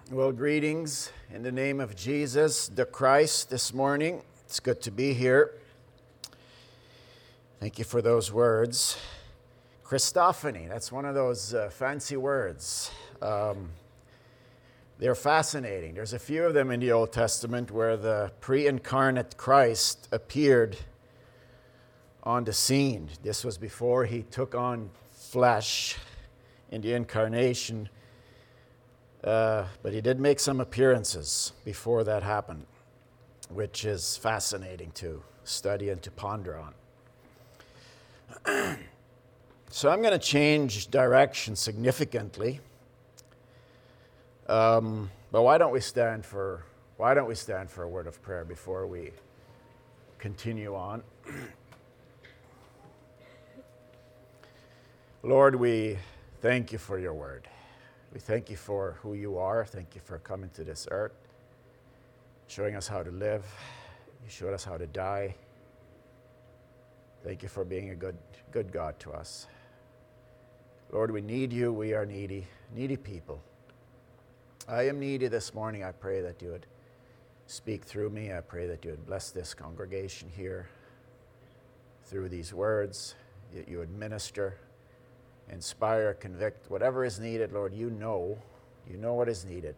Well, greetings in the name of Jesus, the Christ, this morning. It's good to be here. Thank you for those words. Christophany, that's one of those fancy words. They're fascinating. There's a few of them in the Old Testament where the pre-incarnate Christ appeared on the scene. This was before he took on flesh in the incarnation. But he did make some appearances before that happened, which is fascinating to study and to ponder on. So I'm going to change direction significantly. But why don't we stand for a word of prayer before we continue on? Lord, we thank you for your word. We thank you for who you are. Thank you for coming to this earth, showing us how to live. You showed us how to die. Thank you for being a good God to us. Lord, we need you. We are needy people. I am needy this morning. I pray that you would speak through me. I pray that you would bless this congregation here through these words, that you would minister, inspire, convict, whatever is needed, Lord. You know what is needed.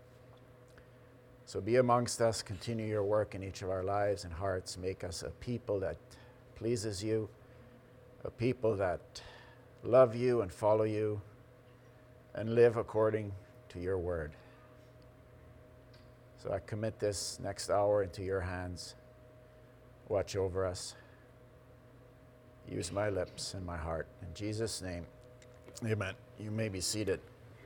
So be amongst us, continue your work in each of our lives and hearts. Make us a people that pleases you, a people that love you and follow you and live according to your word. So I commit this next hour into your hands. Watch over us. Use my lips and my heart. In Jesus' name, amen. You may be seated.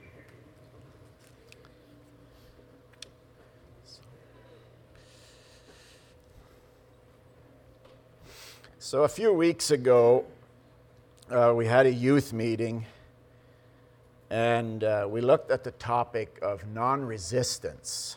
So a few weeks ago, we had a youth meeting, and we looked at the topic of non-resistance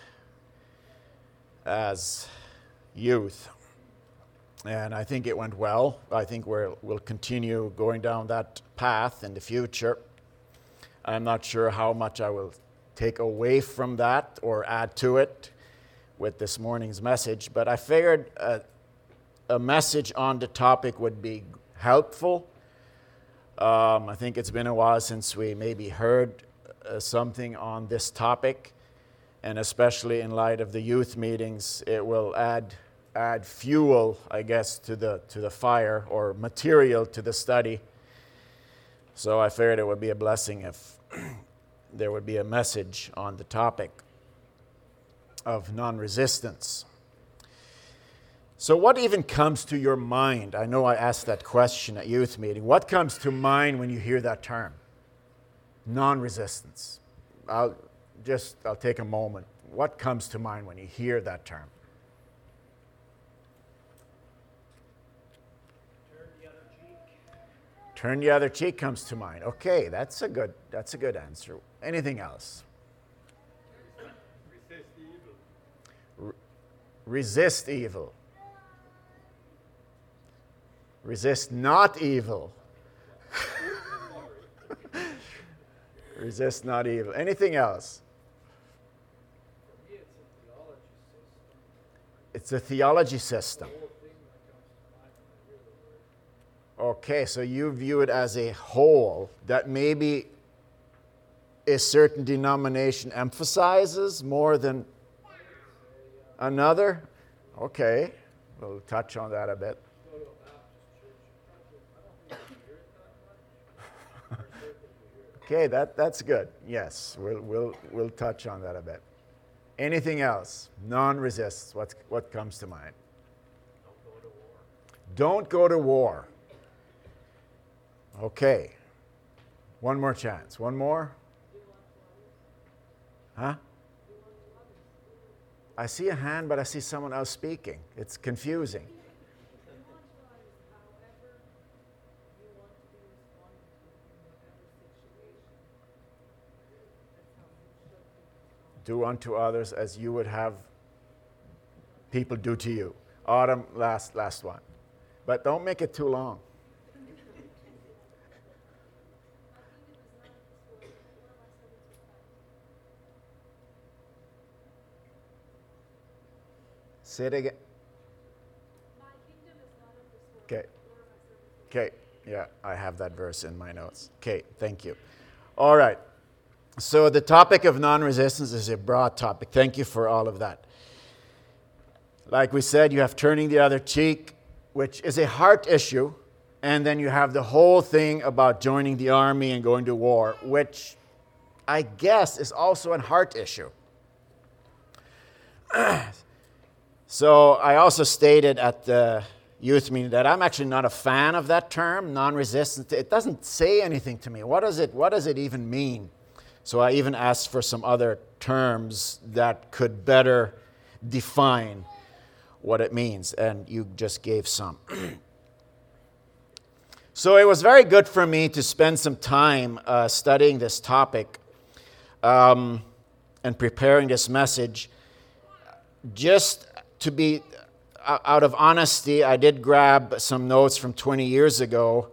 as youth. And I think it went well. I think we'll continue going down that path in the future. I'm not sure how much I will take away from that or add to it with this morning's message, but I figured a message on the topic would be helpful. I think it's been a while since we maybe heard something on this topic, and especially in light of the youth meetings, it will add fuel, I guess, to the fire, or material to the study. So I figured it would be a blessing if there would be a message on the topic of non-resistance. So what even comes to your mind? I know I asked that question at youth meeting. What comes to mind when you hear that term? Non-resistance. I'll take a moment. What comes to mind when you hear that term? Turn the other cheek comes to mind. Okay, that's a good answer. Anything else? Resist evil. Resist evil. Resist not evil. Resist not evil. Anything else? For me, It's a theology system. Okay, so you view it as a whole that maybe a certain denomination emphasizes more than another? Okay, we'll touch on that a bit. Okay, that's good. Yes, we'll touch on that a bit. Anything else? Non-resist. What comes to mind? Don't go to war. Okay. One more chance. One more? Huh? I see a hand, but I see someone else speaking. It's confusing. Do unto others as you would have people do to you. Autumn, last one. But don't make it too long. Say it again. My kingdom is not of this world. Okay. Nor am I serving. Okay. Yeah, I have that verse in my notes. Okay, thank you. All right. So the topic of non-resistance is a broad topic. Thank you for all of that. Like we said, you have turning the other cheek, which is a heart issue. And then you have the whole thing about joining the army and going to war, which I guess is also a heart issue. So I also stated at the youth meeting that I'm actually not a fan of that term, non-resistance. It doesn't say anything to me. What does it even mean? So I even asked for some other terms that could better define what it means, and you just gave some. So it was very good for me to spend some time studying this topic and preparing this message. Just to be out of honesty, I did grab some notes from 20 years ago.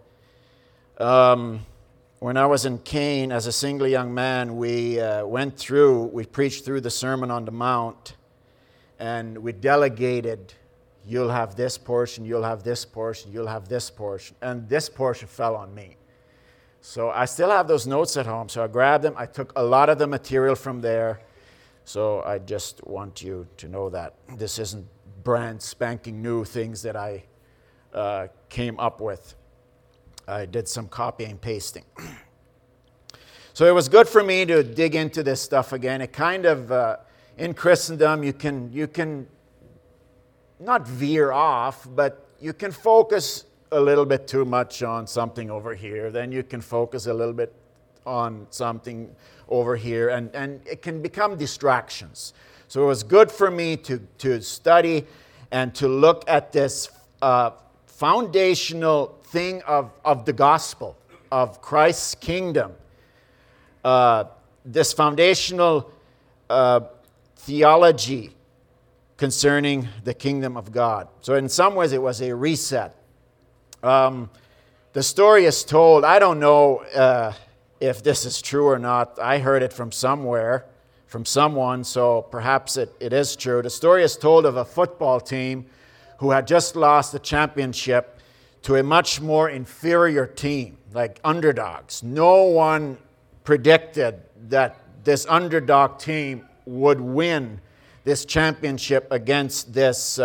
When I was in Kane as a single young man, we preached through the Sermon on the Mount, and we delegated, you'll have this portion, you'll have this portion, you'll have this portion, and this portion fell on me. So I still have those notes at home, so I grabbed them. I took a lot of the material from there, so I just want you to know that this isn't brand spanking new things that I came up with. I did some copying and pasting. So it was good for me to dig into this stuff again. It kind of, in Christendom, you can not veer off, but you can focus a little bit too much on something over here. Then you can focus a little bit on something over here, and it can become distractions. So it was good for me to study and to look at this foundational thing of the gospel, of Christ's kingdom. This foundational theology concerning the kingdom of God. So in some ways it was a reset. The story is told, I don't know if this is true or not. I heard it from somewhere, from someone, so perhaps it is true. The story is told of a football team who had just lost the championship to a much more inferior team, like underdogs. No one predicted that this underdog team would win this championship against this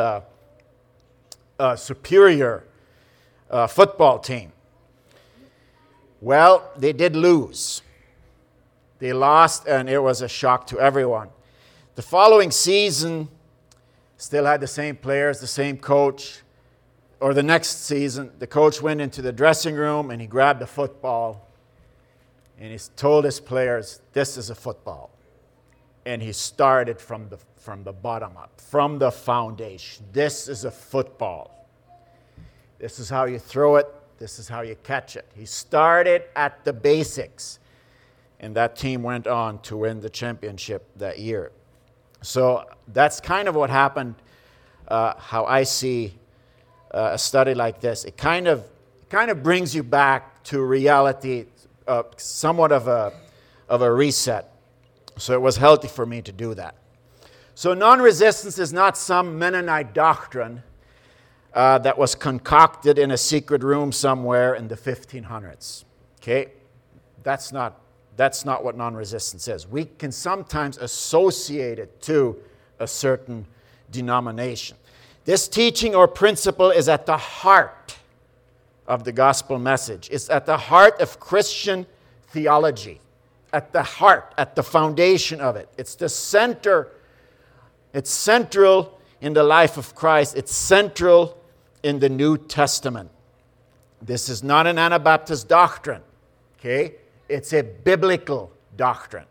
superior football team. Well, they did lose. They lost, and it was a shock to everyone. The following season, still had the same players, the same coach. Or the next season, the coach went into the dressing room and he grabbed a football and he told his players, this is a football. And he started from the bottom up, from the foundation. This is a football. This is how you throw it. This is how you catch it. He started at the basics. And that team went on to win the championship that year. So that's kind of what happened, how I see a study like this. It kind of brings you back to reality, somewhat of a reset. So it was healthy for me to do that. So non-resistance is not some Mennonite doctrine that was concocted in a secret room somewhere in the 1500s. Okay? That's not what non-resistance is. We can sometimes associate it to a certain denomination. This teaching or principle is at the heart of the gospel message. It's at the heart of Christian theology. At the heart, at the foundation of it. It's the center. It's central in the life of Christ. It's central in the New Testament. This is not an Anabaptist doctrine. Okay? It's a biblical doctrine.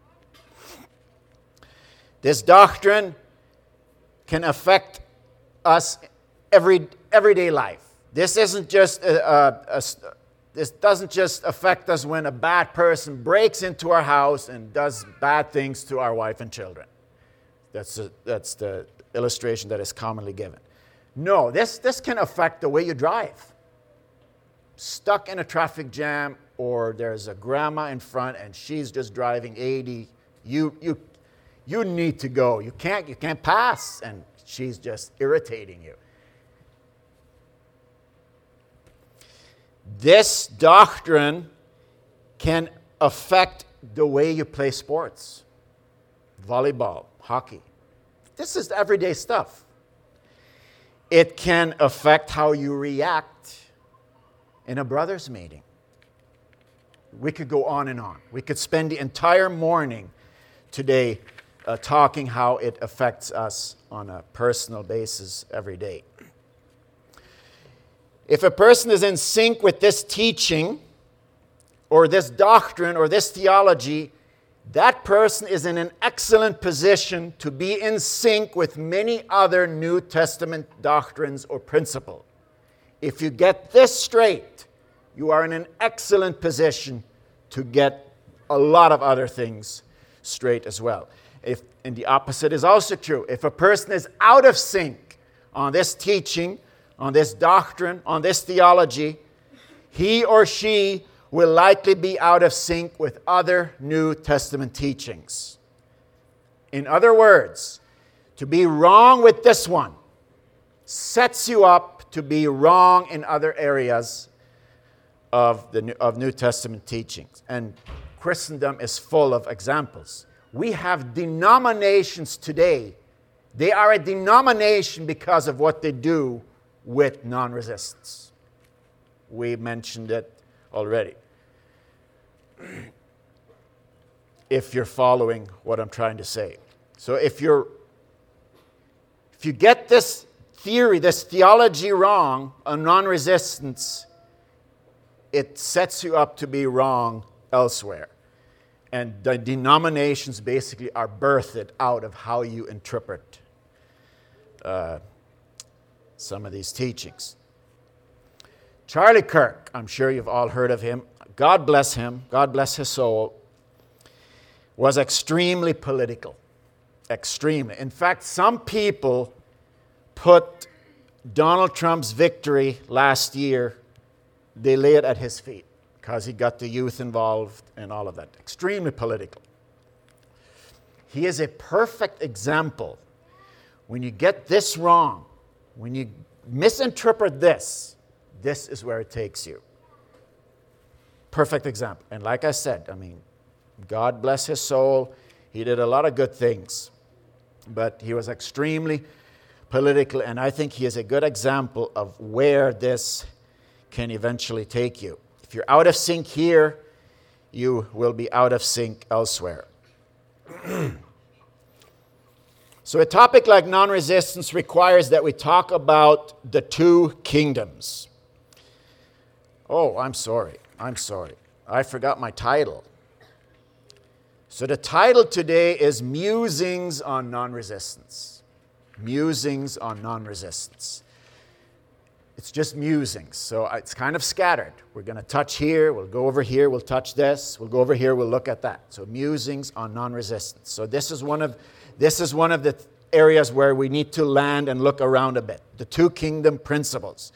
This doctrine can affect us everyday life. This isn't just this doesn't just affect us when a bad person breaks into our house and does bad things to our wife and children. That's the illustration that is commonly given. No, this can affect the way you drive. Stuck in a traffic jam, or there's a grandma in front and she's just driving 80. You need to go. You can't pass, and she's just irritating you. This doctrine can affect the way you play sports, volleyball, hockey. This is everyday stuff. It can affect how you react in a brothers' meeting. We could go on and on. We could spend the entire morning today talking how it affects us on a personal basis every day. If a person is in sync with this teaching, or this doctrine, or this theology, that person is in an excellent position to be in sync with many other New Testament doctrines or principles. If you get this straight, you are in an excellent position to get a lot of other things straight as well. And the opposite is also true. If a person is out of sync on this teaching, on this doctrine, on this theology, he or she will likely be out of sync with other New Testament teachings. In other words, to be wrong with this one sets you up to be wrong in other areas of New Testament teachings. And Christendom is full of examples. We have denominations today. They are a denomination because of what they do with non-resistance. We mentioned it already. If you're following what I'm trying to say. So if you get this theory, this theology wrong on non-resistance, it sets you up to be wrong elsewhere. And the denominations basically are birthed out of how you interpret some of these teachings. Charlie Kirk, I'm sure you've all heard of him. God bless him. God bless his soul. Was extremely political. Extremely. In fact, some people put Donald Trump's victory last year, they lay it at his feet because he got the youth involved and all of that. Extremely political. He is a perfect example. When you get this wrong, when you misinterpret this, this is where it takes you. Perfect example. And like I said, God bless his soul. He did a lot of good things. But he was extremely political, and I think he is a good example of where this can eventually take you. If you're out of sync here, you will be out of sync elsewhere. So a topic like non-resistance requires that we talk about the two kingdoms. Oh, I'm sorry. I forgot my title. So the title today is Musings on Non-Resistance. Musings on Non-Resistance. It's just musings, so it's kind of scattered. We're going to touch here, we'll go over here, we'll touch this, we'll go over here, we'll look at that. So musings on non-resistance. So this is one of the areas where we need to land and look around a bit. The two kingdom principles.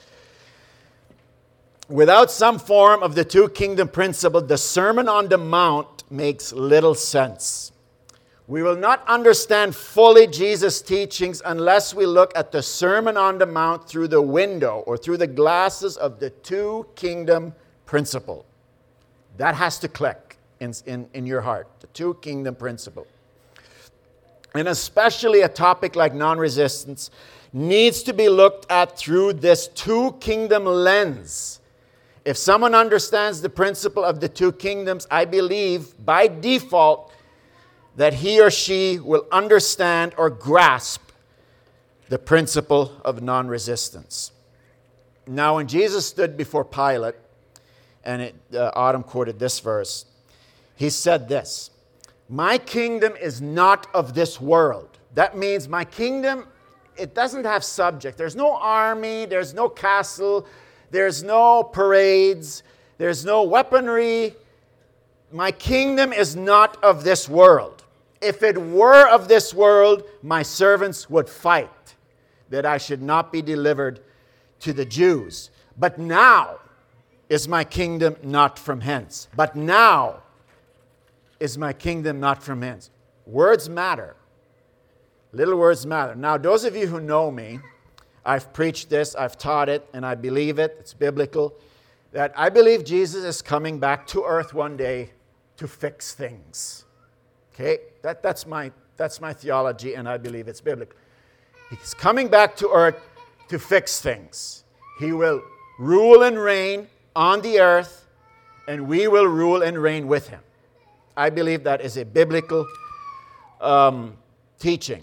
Without some form of the two kingdom principle, the Sermon on the Mount makes little sense. We will not understand fully Jesus' teachings unless we look at the Sermon on the Mount through the window or through the glasses of the two kingdom principle. That has to click in your heart, the two kingdom principle. And especially a topic like non-resistance needs to be looked at through this two kingdom lens. If someone understands the principle of the two kingdoms, I believe by default that he or she will understand or grasp the principle of non-resistance. Now, when Jesus stood before Pilate, and Autumn quoted this verse, he said this, "My kingdom is not of this world." That means my kingdom, it doesn't have subject. There's no army, there's no castle, there's no parades, there's no weaponry. My kingdom is not of this world. If it were of this world, my servants would fight that I should not be delivered to the Jews. But now is my kingdom not from hence. But now is my kingdom not from hence. Words matter. Little words matter. Now, those of you who know me, I've preached this, I've taught it, and I believe it. It's biblical. That I believe Jesus is coming back to earth one day to fix things. Okay? That's my theology, and I believe it's biblical. He's coming back to earth to fix things. He will rule and reign on the earth, and we will rule and reign with him. I believe that is a biblical teaching.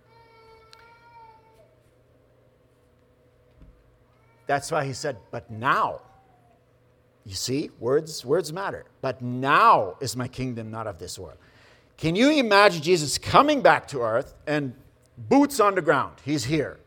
That's why he said, but now. You see, words matter. But now is my kingdom not of this world. Can you imagine Jesus coming back to earth and boots on the ground? He's here.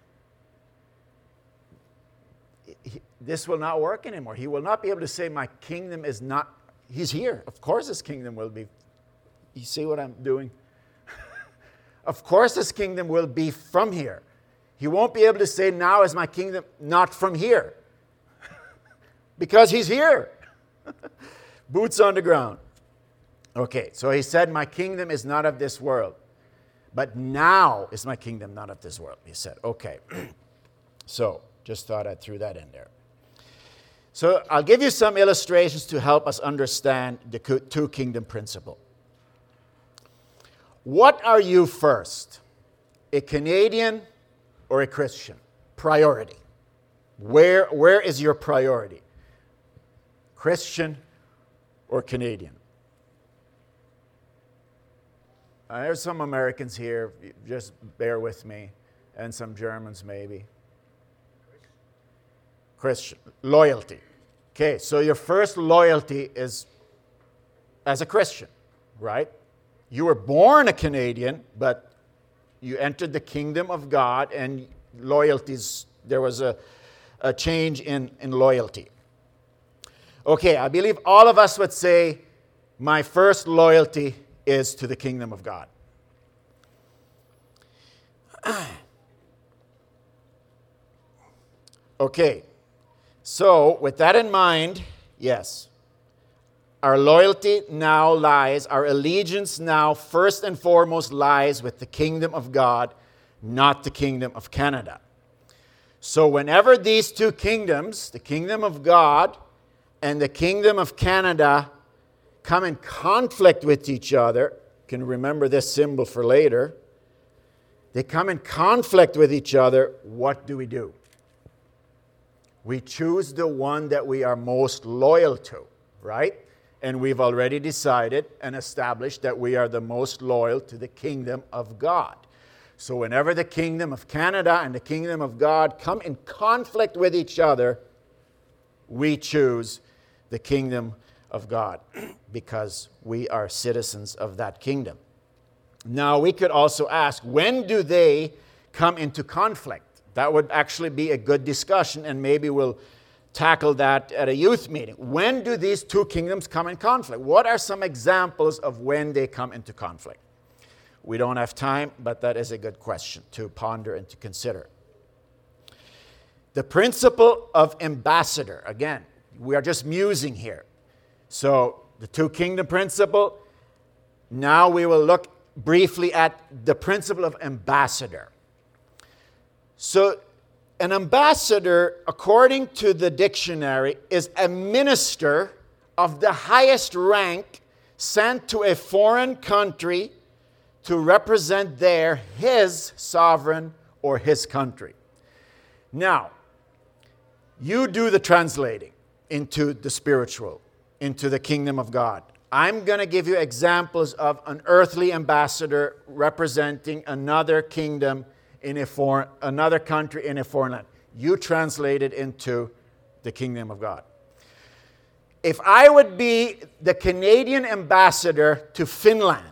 This will not work anymore. He will not be able to say, my kingdom is not, he's here. Of course his kingdom will be. You see what I'm doing? Of course his kingdom will be from here. He won't be able to say, now is my kingdom not from here. Because he's here. Boots on the ground. Okay, so he said, my kingdom is not of this world. But now is my kingdom not of this world, he said. Okay. So, just thought I'd throw that in there. So, I'll give you some illustrations to help us understand the two-kingdom principle. What are you first? A Canadian or a Christian? Priority. Where is your priority? Christian or Canadian? There's some Americans here, just bear with me, and some Germans maybe. Christian. Loyalty. Okay, so your first loyalty is as a Christian, right? You were born a Canadian, but you entered the kingdom of God, and loyalties, there was a change in loyalty. Okay, I believe all of us would say, my first loyalty is to the kingdom of God. Okay, so with that in mind, yes, our loyalty now lies, our allegiance now first and foremost lies with the kingdom of God, not the kingdom of Canada. So whenever these two kingdoms, the kingdom of God and the kingdom of Canada, come in conflict with each other, you can remember this symbol for later, they come in conflict with each other, what do? We choose the one that we are most loyal to, right? And we've already decided and established that we are the most loyal to the kingdom of God. So whenever the kingdom of Canada and the kingdom of God come in conflict with each other, we choose the kingdom of God because we are citizens of that kingdom. Now, we could also ask, when do they come into conflict? That would actually be a good discussion, and maybe we'll tackle that at a youth meeting. When do these two kingdoms come in conflict? What are some examples of when they come into conflict? We don't have time, but that is a good question to ponder and to consider. The principle of ambassador. Again, we are just musing here. So, the two kingdom principle. Now we will look briefly at the principle of ambassador. So, an ambassador, according to the dictionary, is a minister of the highest rank sent to a foreign country to represent there his sovereign or his country. Now, you do the translating into the spiritual, into the kingdom of God. I'm going to give you examples of an earthly ambassador representing another kingdom in another country in a foreign land. You translate it into the kingdom of God. If I would be the Canadian ambassador to Finland,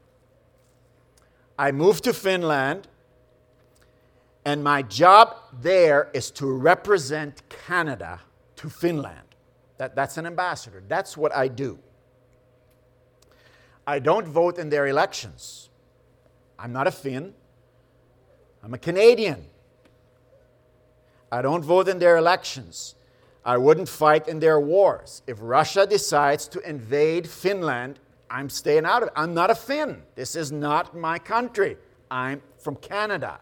I move to Finland, and my job there is to represent Canada to Finland. That's an ambassador. That's what I do. I don't vote in their elections. I'm not a Finn. I'm a Canadian. I don't vote in their elections. I wouldn't fight in their wars. If Russia decides to invade Finland, I'm staying out of it. I'm not a Finn. This is not my country. I'm from Canada.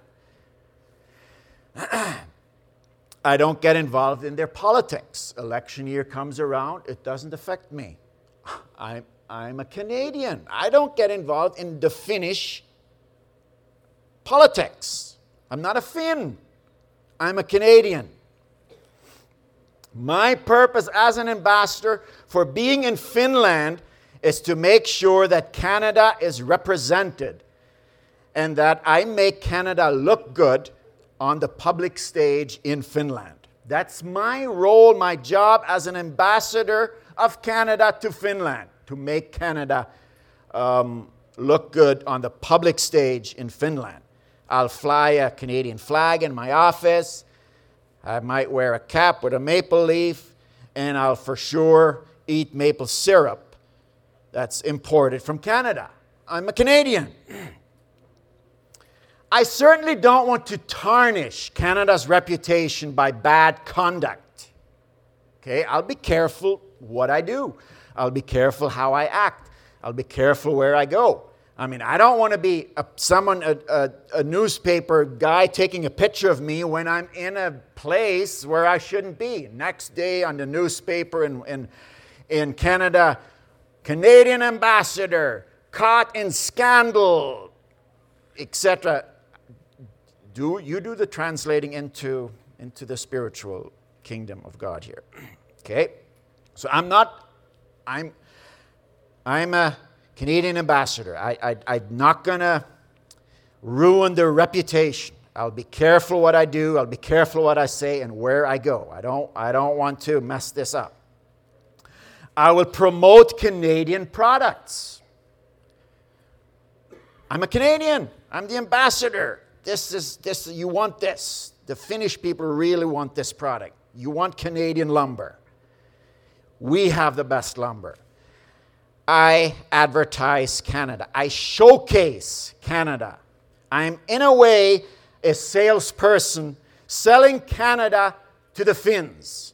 I don't get involved in their politics. Election year comes around, it doesn't affect me. I'm a Canadian. I don't get involved in the Finnish politics. I'm not a Finn. I'm a Canadian. My purpose as an ambassador for being in Finland is to make sure that Canada is represented and that I make Canada look good on the public stage in Finland. That's my role, my job as an ambassador of Canada to Finland, to make Canada look good on the public stage in Finland. I'll fly a Canadian flag in my office. I might wear a cap with a maple leaf, and I'll for sure eat maple syrup that's imported from Canada. I'm a Canadian. I certainly don't want to tarnish Canada's reputation by bad conduct. Okay, I'll be careful what I do. I'll be careful how I act. I'll be careful where I go. I mean, I don't want to be a newspaper guy taking a picture of me when I'm in a place where I shouldn't be. Next day on the newspaper in Canada, Canadian ambassador caught in scandal, etc. You do the translating into the spiritual kingdom of God here. Okay? So I'm a Canadian ambassador. I'm not going to ruin their reputation. I'll be careful what I do. I'll be careful what I say and where I go. I don't want to mess this up. I will promote Canadian products. I'm a Canadian. I'm the ambassador. You want this. The Finnish people really want this product. You want Canadian lumber. We have the best lumber. I advertise Canada. I showcase Canada. I'm, in a way, a salesperson selling Canada to the Finns.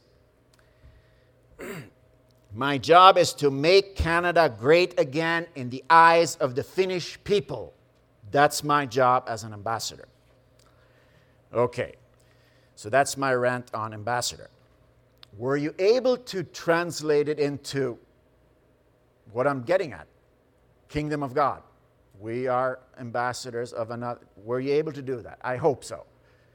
My job is to make Canada great again in the eyes of the Finnish people. That's my job as an ambassador. Okay, so that's my rant on ambassador. Were you able to translate it into what I'm getting at? Kingdom of God. We are ambassadors of another. Were you able to do that? I hope so.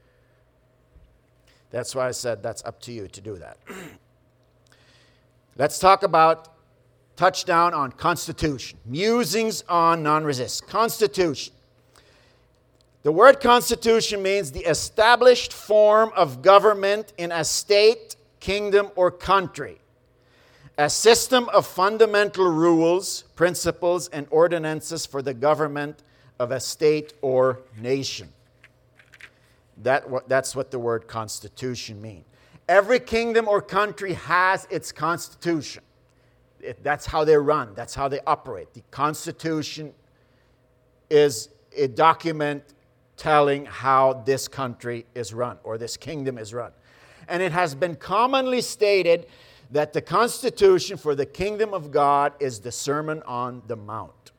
That's why I said that's up to you to do that. Let's talk about touchdown on Constitution. Musings on non-resist. Constitution. The word Constitution means the established form of government in a state, kingdom, or country. A system of fundamental rules, principles, and ordinances for the government of a state or nation. That's what the word constitution means. Every kingdom or country has its constitution. That's how they run. That's how they operate. The constitution is a document telling how this country is run or this kingdom is run. And it has been commonly stated that the constitution for the kingdom of God is the Sermon on the Mount.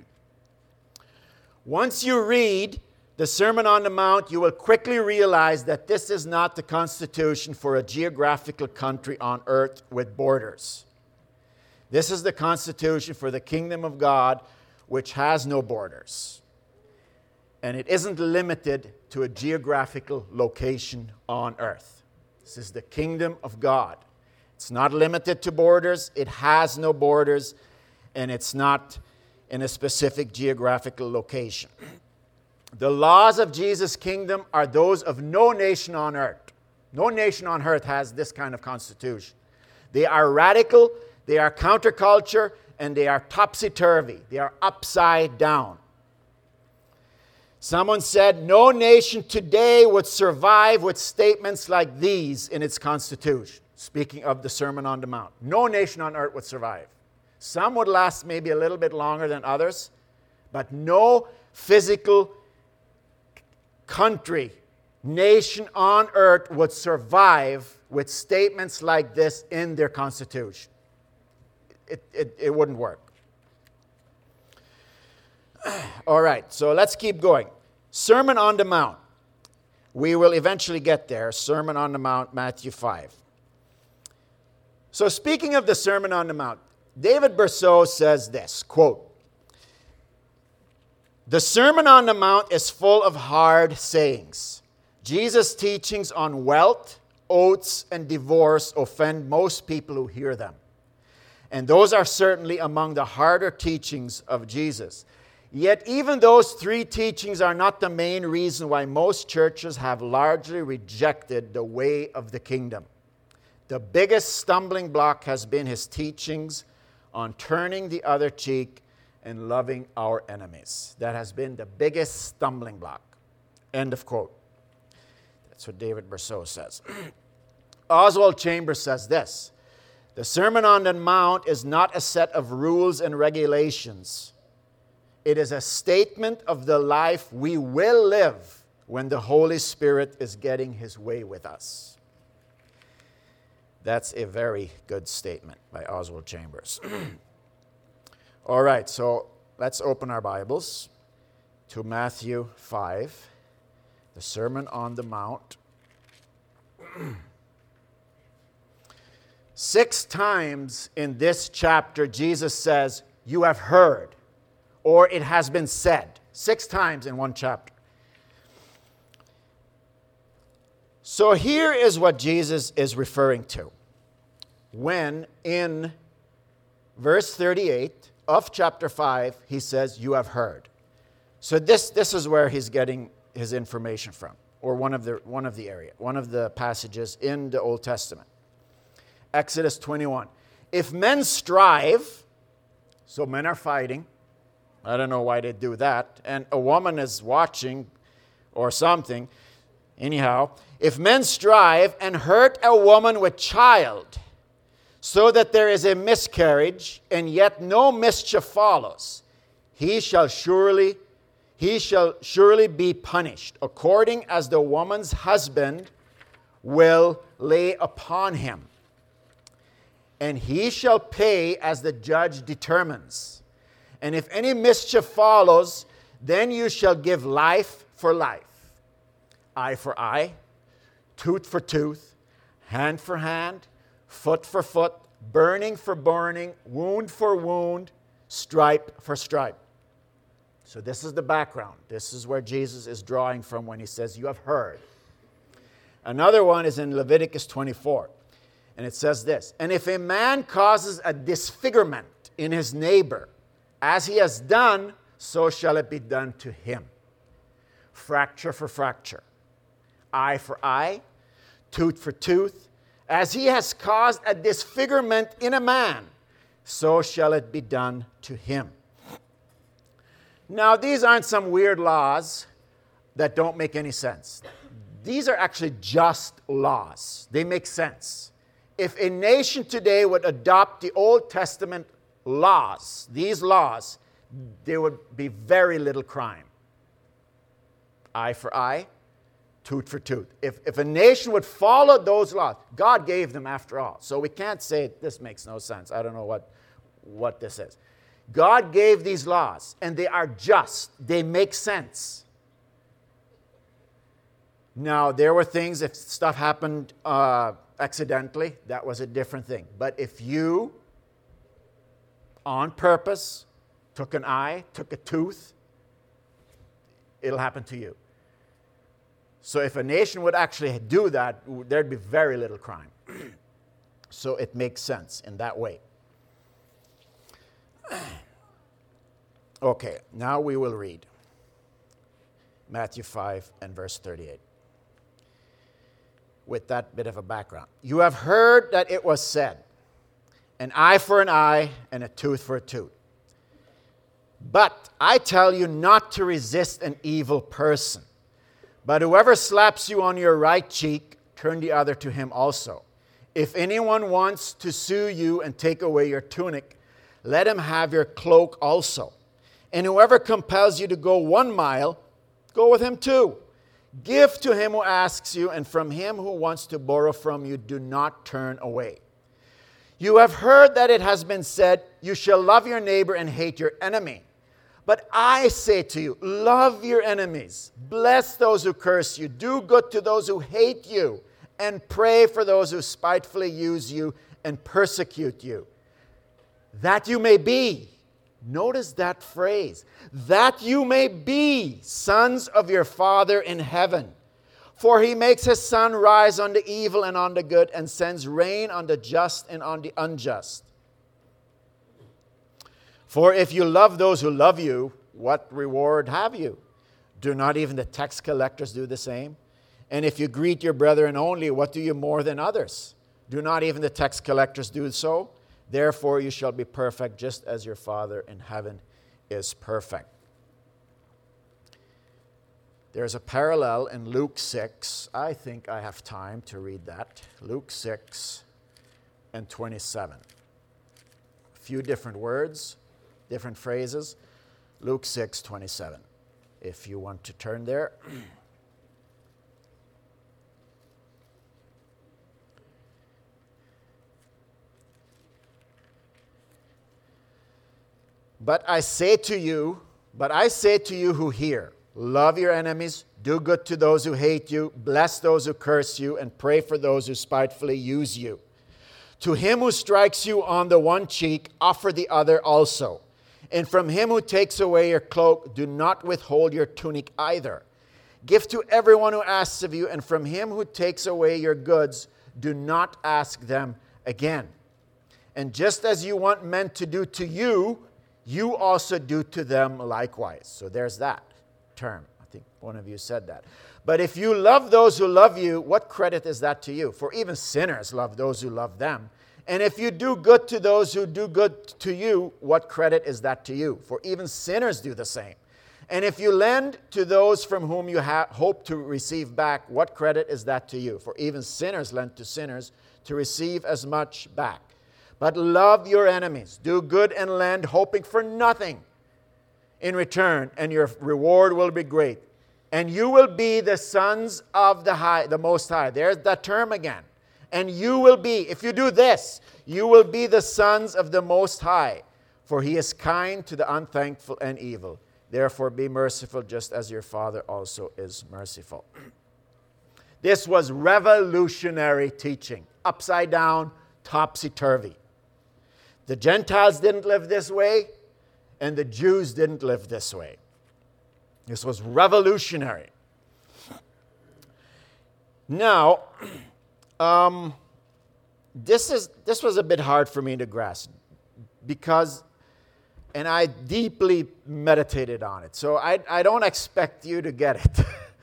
Once you read the Sermon on the Mount, you will quickly realize that this is not the constitution for a geographical country on earth with borders. This is the constitution for the kingdom of God, which has no borders. And it isn't limited to a geographical location on earth. This is the kingdom of God. It's not limited to borders. It has no borders. And it's not in a specific geographical location. The laws of Jesus' kingdom are those of no nation on earth. No nation on earth has this kind of constitution. They are radical, they are counterculture, and they are topsy-turvy. They are upside down. Someone said, no nation today would survive with statements like these in its constitution. Speaking of the Sermon on the Mount. No nation on earth would survive. Some would last maybe a little bit longer than others, but no physical country, nation on earth would survive with statements like this in their constitution. It wouldn't work. All right, so let's keep going. Sermon on the Mount. We will eventually get there. Sermon on the Mount, Matthew 5. So speaking of the Sermon on the Mount, David Berceau says this, quote, "The Sermon on the Mount is full of hard sayings. Jesus' teachings on wealth, oaths, and divorce offend most people who hear them. And those are certainly among the harder teachings of Jesus. Yet even those three teachings are not the main reason why most churches have largely rejected the way of the kingdom. The biggest stumbling block has been his teachings on turning the other cheek and loving our enemies. That has been the biggest stumbling block." End of quote. That's what David Berceau says. Oswald Chambers says this, "The Sermon on the Mount is not a set of rules and regulations. It is a statement of the life we will live when the Holy Spirit is getting his way with us." That's a very good statement by Oswald Chambers. All right, so let's open our Bibles to Matthew 5, the Sermon on the Mount. 6 times in this chapter, Jesus says, "You have heard," or "it has been said." 6 times in one chapter. So here is what Jesus is referring to when in verse 38 of chapter 5, he says, "You have heard." So this is where he's getting his information from, or one of the passages in the Old Testament. Exodus 21. "If men strive," so men are fighting, I don't know why they do that, and a woman is watching or something. Anyhow, "if men strive and hurt a woman with child, so that there is a miscarriage, and yet no mischief follows, he shall surely be punished, according as the woman's husband will lay upon him. And he shall pay as the judge determines. And if any mischief follows, then you shall give life for life, eye for eye, tooth for tooth, hand for hand, foot for foot, burning for burning, wound for wound, stripe for stripe." So this is the background. This is where Jesus is drawing from when he says, "You have heard." Another one is in Leviticus 24. And it says this, "And if a man causes a disfigurement in his neighbor, as he has done, so shall it be done to him. Fracture for fracture, eye for eye, tooth for tooth. As he has caused a disfigurement in a man, so shall it be done to him." Now, these aren't some weird laws that don't make any sense. These are actually just laws. They make sense. If a nation today would adopt the Old Testament laws, these laws, there would be very little crime. Eye for eye, tooth for tooth. If a nation would follow those laws, God gave them after all. So we can't say this makes no sense. I don't know what this is. God gave these laws, and they are just. They make sense. Now, there were things, if stuff happened accidentally, that was a different thing. But if you, on purpose, took an eye, took a tooth, it'll happen to you. So if a nation would actually do that, there'd be very little crime. So it makes sense in that way. Okay, now we will read Matthew 5 and verse 38. With that bit of a background. "You have heard that it was said, an eye for an eye and a tooth for a tooth. But I tell you not to resist an evil person. But whoever slaps you on your right cheek, turn the other to him also. If anyone wants to sue you and take away your tunic, let him have your cloak also. And whoever compels you to go 1 mile, go with him 2. Give to him who asks you, and from him who wants to borrow from you, do not turn away. You have heard that it has been said, you shall love your neighbor and hate your enemy. But I say to you, love your enemies, bless those who curse you, do good to those who hate you, and pray for those who spitefully use you and persecute you, that you may be, notice that phrase, that you may be sons of your Father in heaven. For he makes his sun rise on the evil and on the good, and sends rain on the just and on the unjust. For if you love those who love you, what reward have you? Do not even the tax collectors do the same? And if you greet your brethren only, what do you more than others? Do not even the tax collectors do so? Therefore you shall be perfect, just as your Father in heaven is perfect. There's a parallel in Luke 6. I think I have time to read that. Luke 6 and 27. A few different words, different phrases. Luke 6, 27. If you want to turn there. But I say to you who hear, love your enemies, do good to those who hate you, bless those who curse you, and pray for those who spitefully use you. To him who strikes you on the one cheek, offer the other also. And from him who takes away your cloak, do not withhold your tunic either. Give to everyone who asks of you, and from him who takes away your goods, do not ask them again. And just as you want men to do to you, you also do to them likewise. So there's that term. I think one of you said that. But if you love those who love you, what credit is that to you? For even sinners love those who love them. And if you do good to those who do good to you, what credit is that to you? For even sinners do the same. And if you lend to those from whom you hope to receive back, what credit is that to you? For even sinners lend to sinners to receive as much back. But love your enemies, do good and lend, hoping for nothing in return, and your reward will be great. And you will be the sons of the Most High. There's that term again. And you will be, if you do this, you will be the sons of the Most High. For he is kind to the unthankful and evil. Therefore be merciful, just as your Father also is merciful. This was revolutionary teaching. Upside down, topsy-turvy. The Gentiles didn't live this way, and the Jews didn't live this way. This was revolutionary. Now, this was a bit hard for me to grasp because, and I deeply meditated on it, so I don't expect you to get it.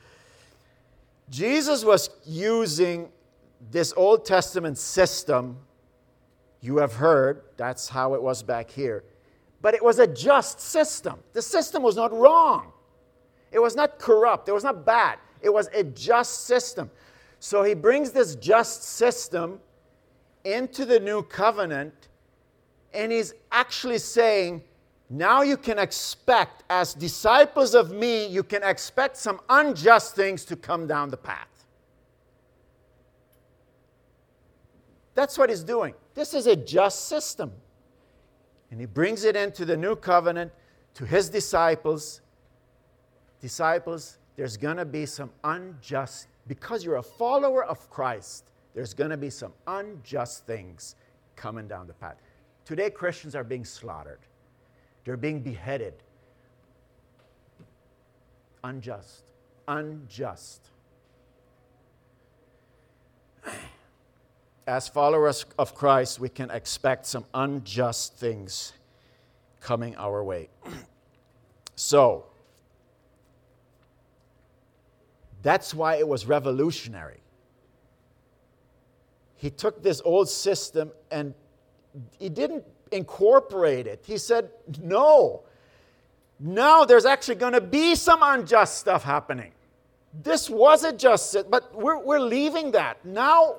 Jesus was using this Old Testament system. You have heard, that's how it was back here. But it was a just system. The system was not wrong. It was not corrupt. It was not bad. It was a just system. So he brings this just system into the new covenant, and he's actually saying, now you can expect, as disciples of me, you can expect some unjust things to come down the path. That's what he's doing. This is a just system. And he brings it into the new covenant to his disciples. Disciples, there's going to be some unjust, because you're a follower of Christ, there's going to be some unjust things coming down the path. Today, Christians are being slaughtered. They're being beheaded. Unjust. Unjust. As followers of Christ, we can expect some unjust things coming our way. So, that's why it was revolutionary. He took this old system and he didn't incorporate it. He said, no, now there's actually going to be some unjust stuff happening. This was a just system, but we're leaving that. Now,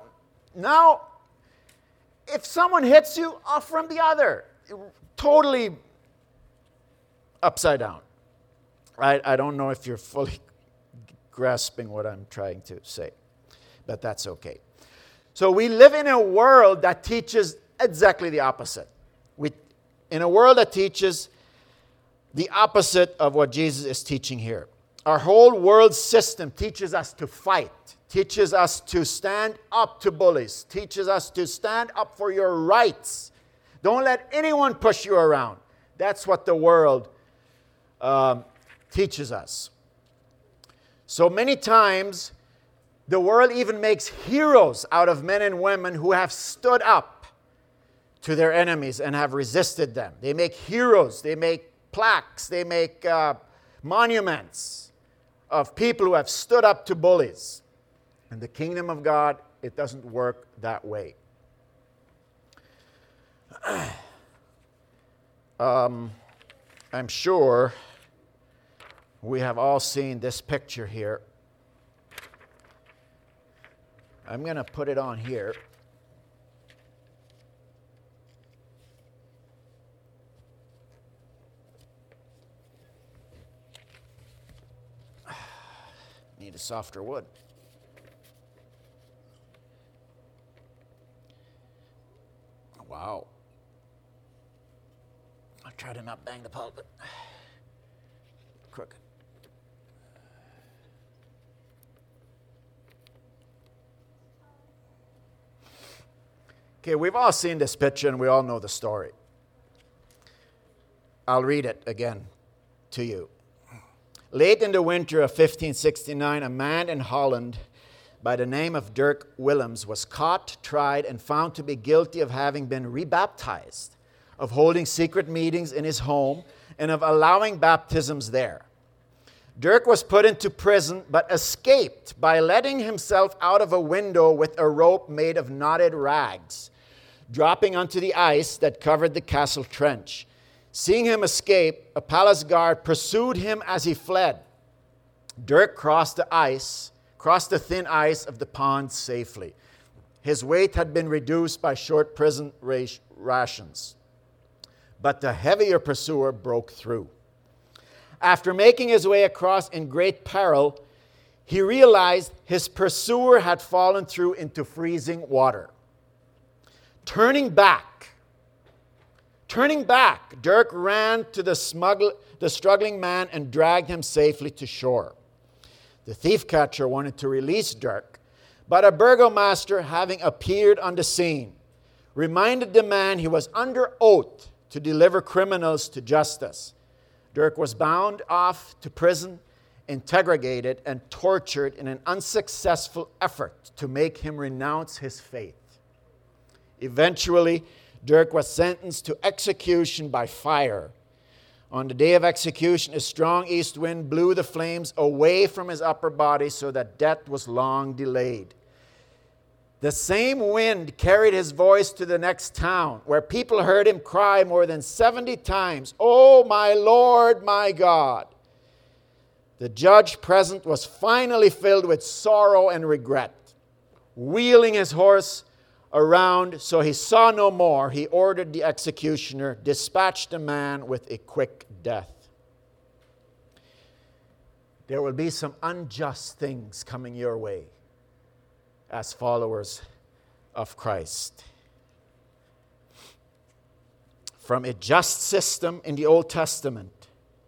if someone hits you, offer them the other. Totally upside down. I don't know if you're fully grasping what I'm trying to say, but that's okay. So we live in a world that teaches exactly the opposite. In a world that teaches the opposite of what Jesus is teaching here. Our whole world system teaches us to fight, teaches us to stand up to bullies, teaches us to stand up for your rights. Don't let anyone push you around. That's what the world teaches us. So many times, the world even makes heroes out of men and women who have stood up to their enemies and have resisted them. They make heroes, they make plaques, they make monuments of people who have stood up to bullies. In the kingdom of God, it doesn't work that way. I'm sure we have all seen this picture here. I'm going to put it on here. Need a softer wood. Wow. I'll try to not bang the pulpit. Crooked. Okay, we've all seen this picture and we all know the story. I'll read it again to you. Late in the winter of 1569, a man in Holland by the name of Dirk Willems was caught, tried, and found to be guilty of having been rebaptized, of holding secret meetings in his home, and of allowing baptisms there. Dirk was put into prison, but escaped by letting himself out of a window with a rope made of knotted rags, dropping onto the ice that covered the castle trench. Seeing him escape, a palace guard pursued him as he fled. Dirk crossed the thin ice of the pond safely. His weight had been reduced by short prison rations. But the heavier pursuer broke through. After making his way across in great peril, he realized his pursuer had fallen through into freezing water. Turning back, Dirk ran to the struggling man and dragged him safely to shore. The thief catcher wanted to release Dirk, but a burgomaster, having appeared on the scene, reminded the man he was under oath to deliver criminals to justice. Dirk was bound off to prison, interrogated, and tortured in an unsuccessful effort to make him renounce his faith. Eventually, Dirk was sentenced to execution by fire. On the day of execution, a strong east wind blew the flames away from his upper body so that death was long delayed. The same wind carried his voice to the next town, where people heard him cry more than 70 times, "Oh, my Lord, my God." The judge present was finally filled with sorrow and regret. Wheeling his horse around so he saw no more, he ordered the executioner, dispatch the man with a quick death. There will be some unjust things coming your way as followers of Christ. From a just system in the Old Testament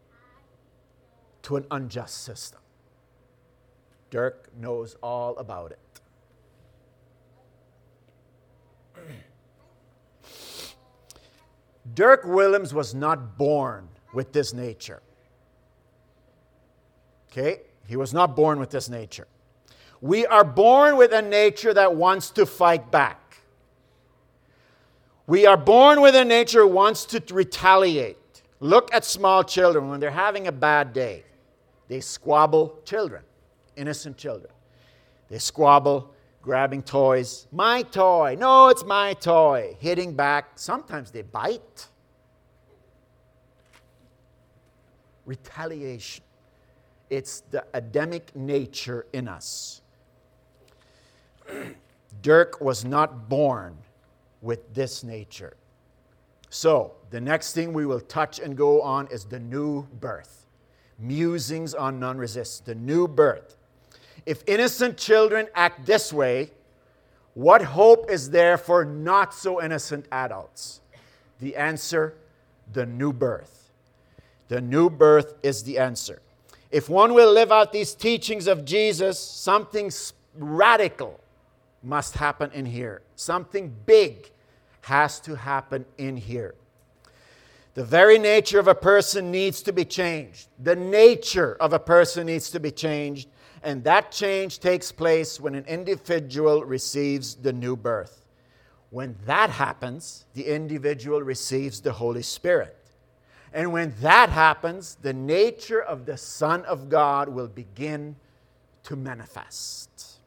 to an unjust system. Dirk knows all about it. Dirk Willems was not born with this nature. Okay? He was not born with this nature. We are born with a nature that wants to fight back. We are born with a nature that wants to retaliate. Look at small children when they're having a bad day. They squabble, children, innocent children. They squabble, grabbing toys. My toy. No, it's my toy. Hitting back. Sometimes they bite. Retaliation. It's the Adamic nature in us. Dirk was not born with this nature. So, the next thing we will touch and go on is the new birth. Musings on non-resistance. The new birth. If innocent children act this way, what hope is there for not so innocent adults? The answer, the new birth. The new birth is the answer. If one will live out these teachings of Jesus, something radical must happen in here. Something big has to happen in here. The very nature of a person needs to be changed. The nature of a person needs to be changed. And that change takes place when an individual receives the new birth. When that happens, the individual receives the Holy Spirit. And when that happens, the nature of the Son of God will begin to manifest.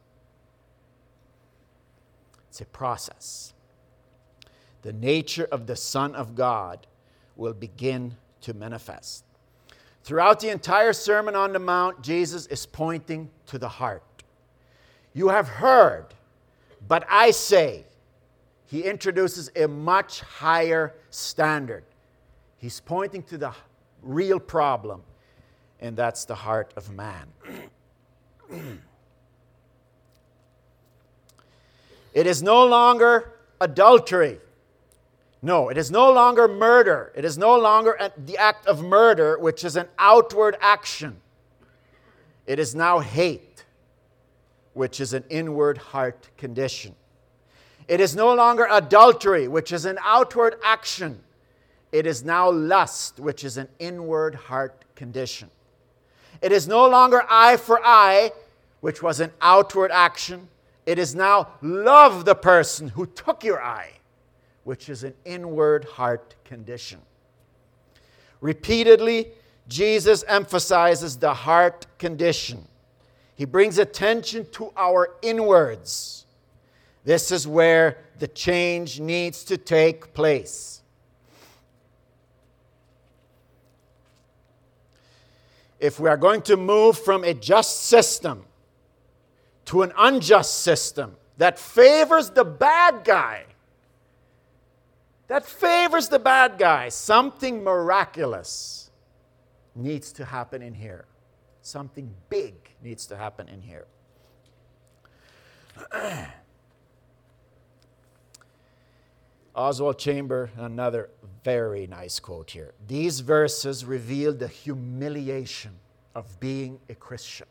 It's a process. The nature of the Son of God will begin to manifest. Throughout the entire Sermon on the Mount, Jesus is pointing to the heart. You have heard, but I say. He introduces a much higher standard. He's pointing to the real problem, and that's the heart of man. It is no longer adultery. No, it is no longer murder. It is no longer the act of murder, which is an outward action. It is now hate, which is an inward heart condition. It is no longer adultery, which is an outward action. It is now lust, which is an inward heart condition. It is no longer eye for eye, which was an outward action. It is now love the person who took your eye, which is an inward heart condition. Repeatedly, Jesus emphasizes the heart condition. He brings attention to our inwards. This is where the change needs to take place. If we are going to move from a just system to an unjust system that favors the bad guy, something miraculous needs to happen in here. Something big needs to happen in here. Oswald Chamber, another very nice quote here. These verses reveal the humiliation of being a Christian.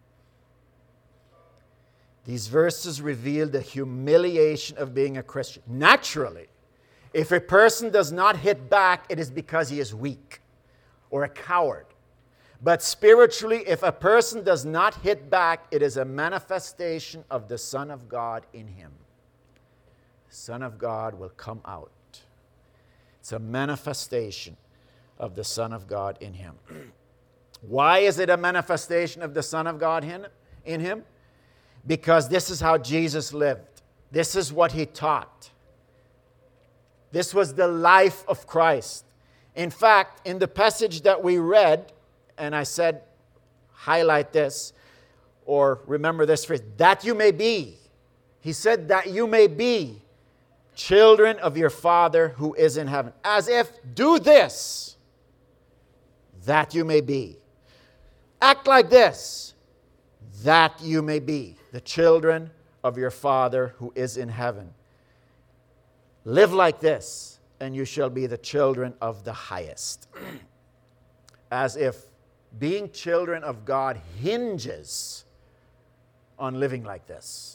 These verses reveal the humiliation of being a Christian. Naturally, if a person does not hit back, it is because he is weak or a coward. But spiritually, if a person does not hit back, it is a manifestation of the Son of God in him. The Son of God will come out. It's a manifestation of the Son of God in him. Why is it a manifestation of the Son of God in him? Because this is how Jesus lived. This is what he taught. This was the life of Christ. In fact, in the passage that we read, and I said, highlight this, or remember this phrase, that you may be. He said that you may be children of your Father who is in heaven. As if, do this, that you may be. Act like this, that you may be the children of your Father who is in heaven. Live like this, and you shall be the children of the highest. As if being children of God hinges on living like this.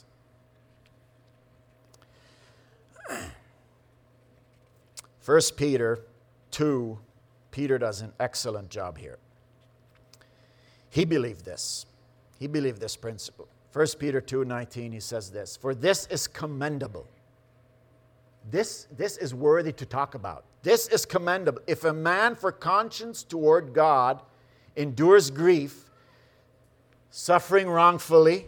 1 Peter 2, Peter does an excellent job here. He believed this. He believed this principle. 1 Peter 2:19, he says this, "For this is commendable." This is worthy to talk about. This is commendable. If a man for conscience toward God endures grief, suffering wrongfully,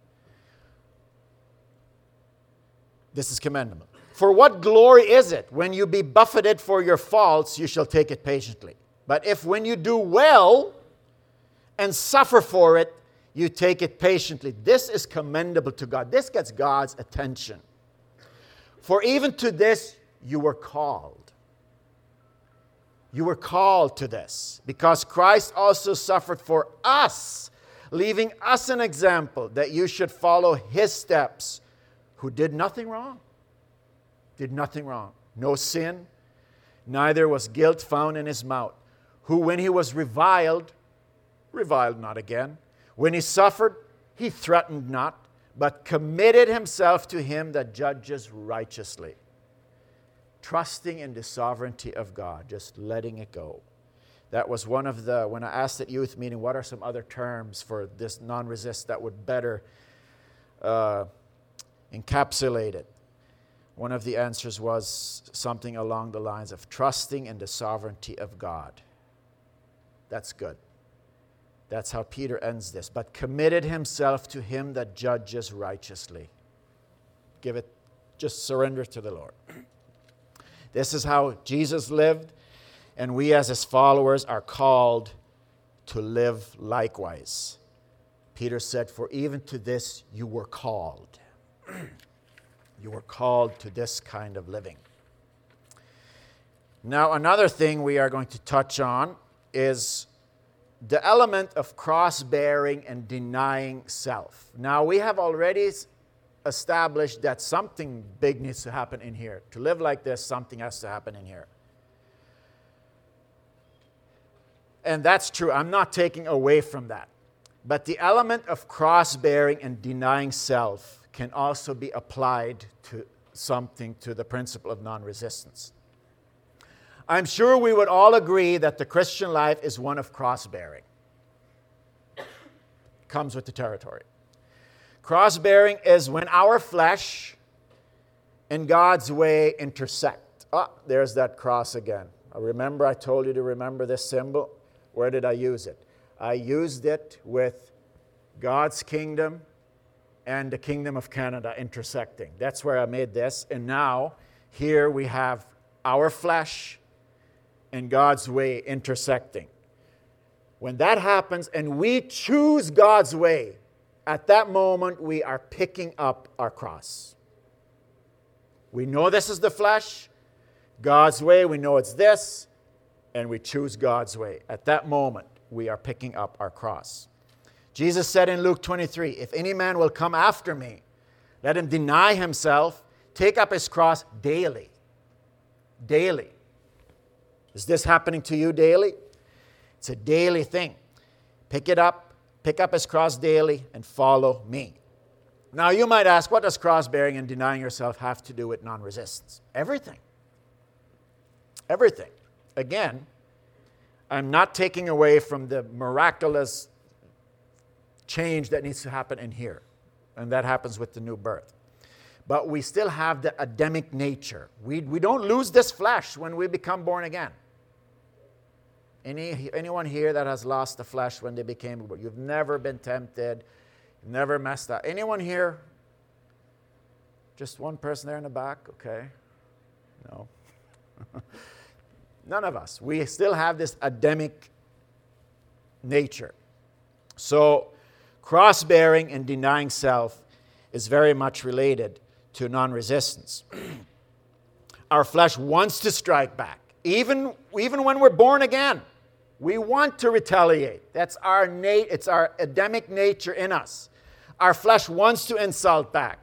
this is commendable. For what glory is it when you be buffeted for your faults, you shall take it patiently. But if when you do well and suffer for it, you take it patiently, this is commendable to God. This gets God's attention. For even to this you were called. You were called to this, because Christ also suffered for us, leaving us an example that you should follow his steps, who did nothing wrong. Did nothing wrong. No sin, neither was guilt found in his mouth. who when he was reviled not again. When he suffered, he threatened not, but committed himself to him that judges righteously. Trusting in the sovereignty of God, just letting it go. That was one of the, when I asked at youth meeting, what are some other terms for this non-resist that would better encapsulate it? One of the answers was something along the lines of trusting in the sovereignty of God. That's good. That's how Peter ends this. But committed himself to him that judges righteously. Give it, just surrender to the Lord. This is how Jesus lived, and we as his followers are called to live likewise. Peter said, for even to this you were called. You were called to this kind of living. Now, another thing we are going to touch on is the element of cross-bearing and denying self. Now, we have already established that something big needs to happen in here. To live like this, something has to happen in here. And that's true. I'm not taking away from that. But the element of cross-bearing and denying self can also be applied to something, to the principle of non-resistance. I'm sure we would all agree that the Christian life is one of cross-bearing. Comes with the territory. Cross-bearing is when our flesh and God's way intersect. There's that cross again. Remember, I told you to remember this symbol. Where did I use it? I used it with God's kingdom and the kingdom of Canada intersecting. That's where I made this. And now, here we have our flesh and God's way intersecting. When that happens and we choose God's way, at that moment we are picking up our cross. We know this is the flesh, God's way, we know it's this, and we choose God's way. At that moment, we are picking up our cross. Jesus said in Luke 23, if any man will come after me, let him deny himself, take up his cross daily. Daily. Is this happening to you daily? It's a daily thing. Pick it up, pick up his cross daily, and follow me. Now you might ask, what does cross-bearing and denying yourself have to do with non-resistance? Everything. Everything. Again, I'm not taking away from the miraculous change that needs to happen in here. And that happens with the new birth. But we still have the Adamic nature. We don't lose this flesh when we become born again. Anyone here that has lost the flesh when they became born? You've never been tempted. You've never messed up. Anyone here? Just one person there in the back? Okay. No. None of us. We still have this Adamic nature. So, cross-bearing and denying self is very much related to non-resistance. Our flesh wants to strike back. Even when we're born again, we want to retaliate. That's it's our Adamic nature in us. Our flesh wants to insult back.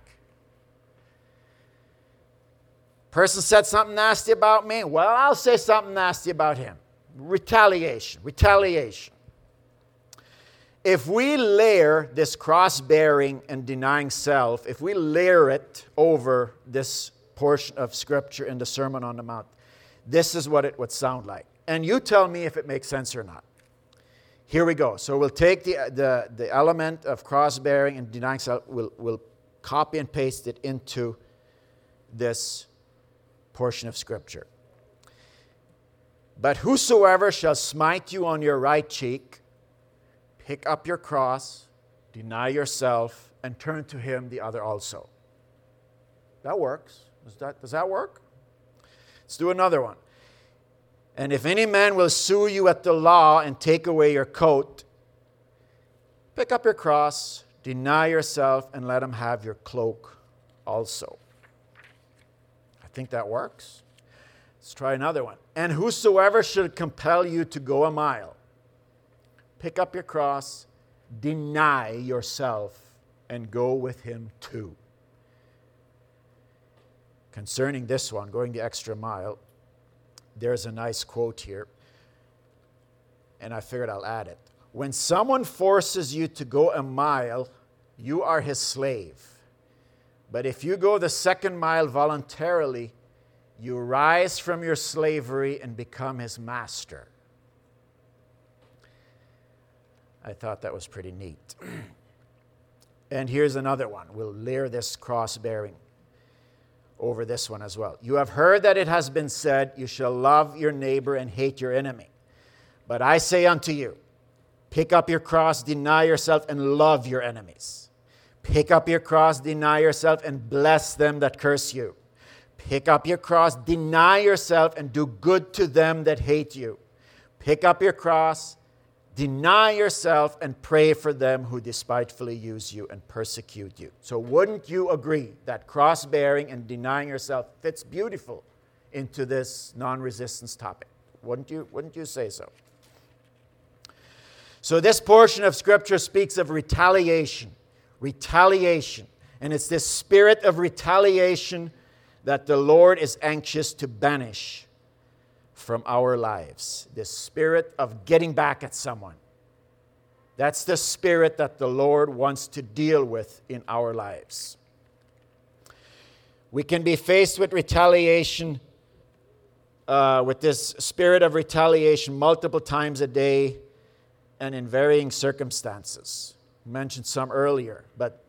Person said something nasty about me. Well, I'll say something nasty about him. Retaliation. If we layer this cross-bearing and denying self, if we layer it over this portion of Scripture in the Sermon on the Mount, this is what it would sound like. And you tell me if it makes sense or not. Here we go. So we'll take the element of cross-bearing and denying self, we'll copy and paste it into this portion of Scripture. But whosoever shall smite you on your right cheek, pick up your cross, deny yourself, and turn to him the other also. That works. Does that work? Let's do another one. And if any man will sue you at the law and take away your coat, pick up your cross, deny yourself, and let him have your cloak also. I think that works. Let's try another one. And whosoever should compel you to go a mile, pick up your cross, deny yourself, and go with him too. Concerning this one, going the extra mile, there's a nice quote here. and I figured I'll add it. When someone forces you to go a mile, you are his slave. But if you go the second mile voluntarily, you rise from your slavery and become his master. I thought that was pretty neat. And here's another one. We'll layer this cross-bearing over this one as well. You have heard that it has been said, you shall love your neighbor and hate your enemy. But I say unto you, pick up your cross, deny yourself, and love your enemies. Pick up your cross, deny yourself, and bless them that curse you. Pick up your cross, deny yourself, and do good to them that hate you. Pick up your cross, deny yourself, and pray for them who despitefully use you and persecute you. So wouldn't you agree that cross-bearing and denying yourself fits beautiful into this non-resistance topic? Wouldn't you say so? So this portion of Scripture speaks of retaliation. Retaliation. And it's this spirit of retaliation that the Lord is anxious to banish from our lives. This spirit of getting back at someone. That's the spirit that the Lord wants to deal with in our lives. We can be faced with retaliation, with this spirit of retaliation multiple times a day and in varying circumstances. I mentioned some earlier, but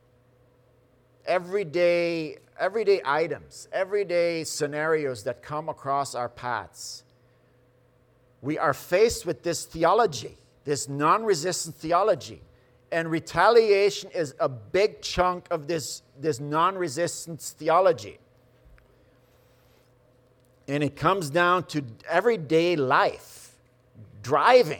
everyday items, everyday scenarios that come across our paths, we are faced with this theology, this non-resistant theology. And retaliation is a big chunk of this non-resistance theology. And it comes down to everyday life, driving,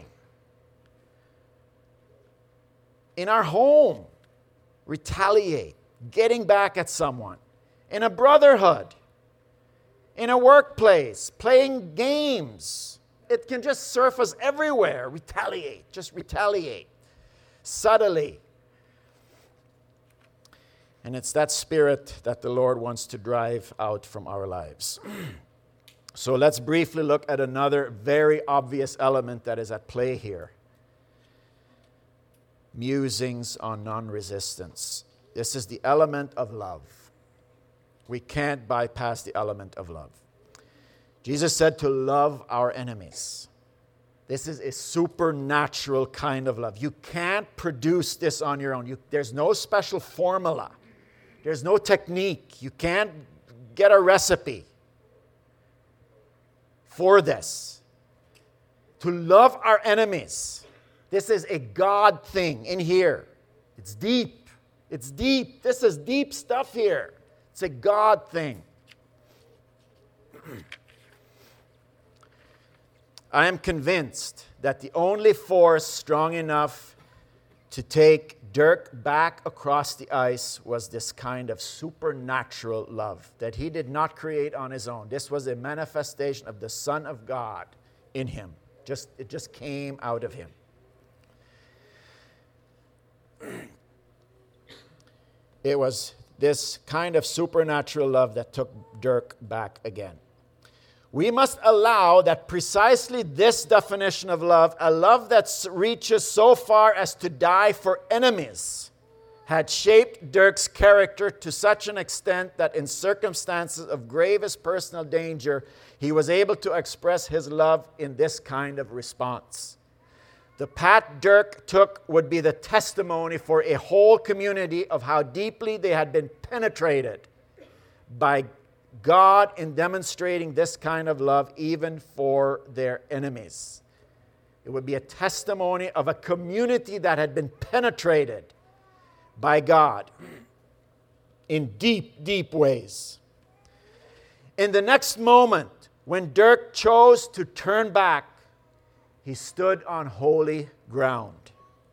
in our home, retaliate, getting back at someone, in a brotherhood, in a workplace, playing games. It can just surface everywhere. Retaliate, just retaliate, subtly. And it's that spirit that the Lord wants to drive out from our lives. So let's briefly look at another very obvious element that is at play here. Musings on non-resistance. This is the element of love. We can't bypass the element of love. Jesus said to love our enemies. This is a supernatural kind of love. You can't produce this on your own. There's no special formula. There's no technique. You can't get a recipe for this. To love our enemies. This is a God thing in here. It's deep. It's deep. This is deep stuff here. It's a God thing. I am convinced that the only force strong enough to take Dirk back across the ice was this kind of supernatural love that he did not create on his own. This was a manifestation of the Son of God in him. It just came out of him. It was this kind of supernatural love that took Dirk back again. We must allow that precisely this definition of love, a love that reaches so far as to die for enemies, had shaped Dirk's character to such an extent that in circumstances of gravest personal danger, he was able to express his love in this kind of response. The path Dirk took would be the testimony for a whole community of how deeply they had been penetrated by God in demonstrating this kind of love even for their enemies. It would be a testimony of a community that had been penetrated by God in deep, deep ways. In the next moment, when Dirk chose to turn back, he stood on holy ground.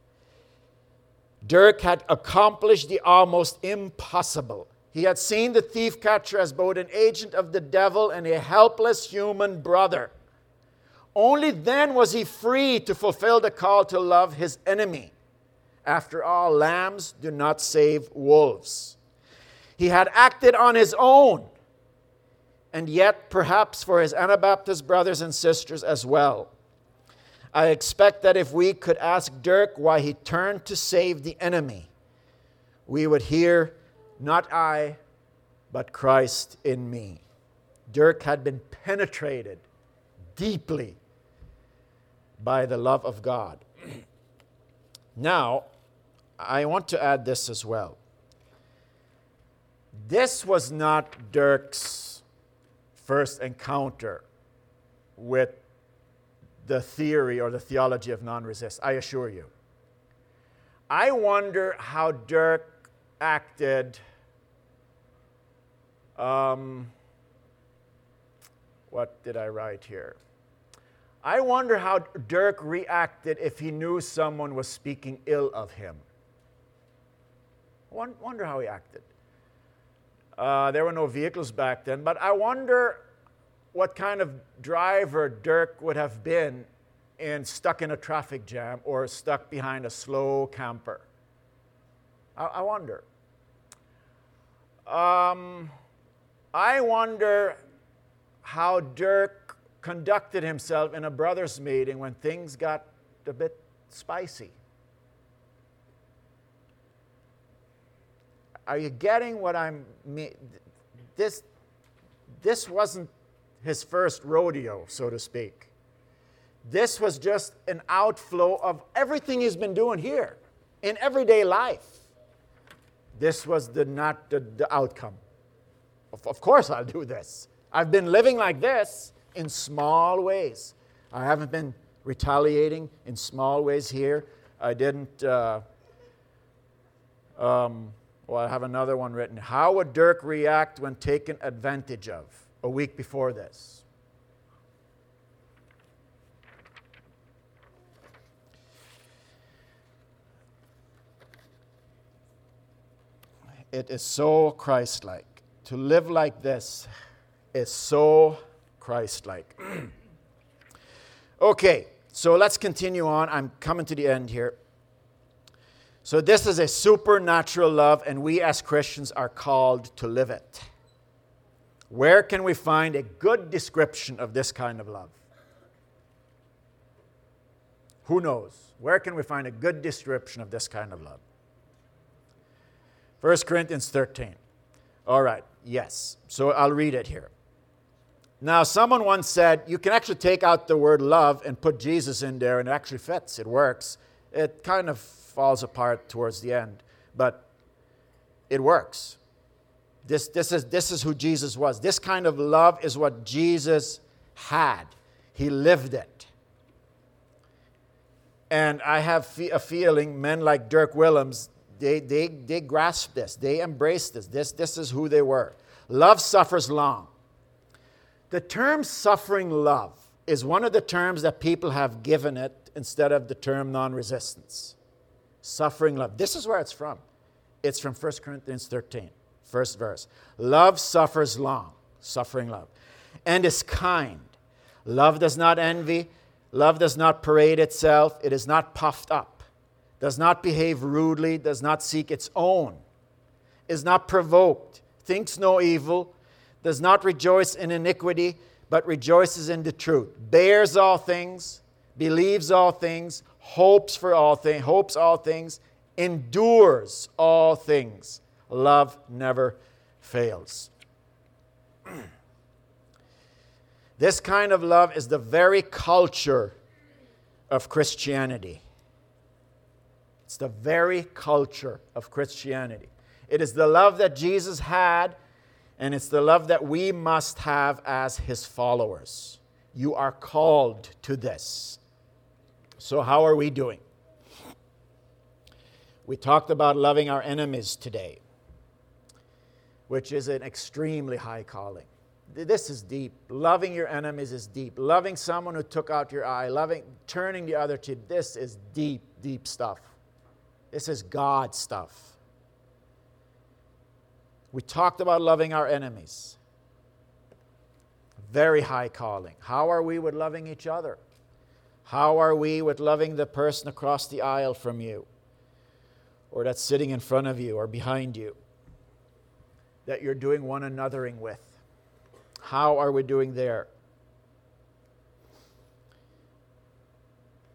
Dirk had accomplished the almost impossible. He had seen the thief catcher as both an agent of the devil and a helpless human brother. Only then was he free to fulfill the call to love his enemy. After all, lambs do not save wolves. He had acted on his own, and yet perhaps for his Anabaptist brothers and sisters as well. I expect that if we could ask Dirk why he turned to save the enemy, we would hear, "Not I, but Christ in me." Dirk had been penetrated deeply by the love of God. Now, I want to add this as well. This was not Dirk's first encounter with the theory or the theology of non-resist, I assure you. I wonder how Dirk acted. What did I write here? I wonder how Dirk reacted if he knew someone was speaking ill of him. Wonder how he acted. There were no vehicles back then, but I wonder what kind of driver Dirk would have been stuck in a traffic jam or stuck behind a slow camper. I wonder. I wonder how Dirk conducted himself in a brothers' meeting when things got a bit spicy. Are you getting what I'm mean? This wasn't his first rodeo, so to speak. This was just an outflow of everything he's been doing here in everyday life. This was not the outcome. Of course I'll do this. I've been living like this in small ways. I haven't been retaliating in small ways here. I didn't, I have another one written. How would Dirk react when taken advantage of a week before this? It is so Christ-like. To live like this is so Christ-like. Okay, so let's continue on. I'm coming to the end here. So this is a supernatural love, and we as Christians are called to live it. Where can we find a good description of this kind of love? Who knows? Where can we find a good description of this kind of love? 1 Corinthians 13. All right, yes. So I'll read it here. Now, someone once said, you can actually take out the word love and put Jesus in there, and it actually fits. It works. It kind of falls apart towards the end, but it works. This is who Jesus was. This kind of love is what Jesus had. He lived it. And I have a feeling men like Dirk Willems, they grasp this. They embrace this. This is who they were. Love suffers long. The term suffering love is one of the terms that people have given it instead of the term non-resistance. Suffering love. This is where it's from. It's from 1 Corinthians 13, first verse. Love suffers long, suffering love, and is kind. Love does not envy. Love does not parade itself. It is not puffed up, does not behave rudely, does not seek its own, is not provoked, thinks no evil, does not rejoice in iniquity, but rejoices in the truth, bears all things, believes all things, hopes all things, endures all things. Love never fails. This kind of love is the very culture of Christianity. It's the very culture of Christianity. It is the love that Jesus had, and it's the love that we must have as his followers. You are called to this. So how are we doing? We talked about loving our enemies today, which is an extremely high calling. This is deep. Loving your enemies is deep. Loving someone who took out your eye, turning the other cheek, this is deep, deep stuff. This is God stuff. We talked about loving our enemies. Very high calling. How are we with loving each other? How are we with loving the person across the aisle from you, or that's sitting in front of you or behind you, that you're doing one anothering with? How are we doing there?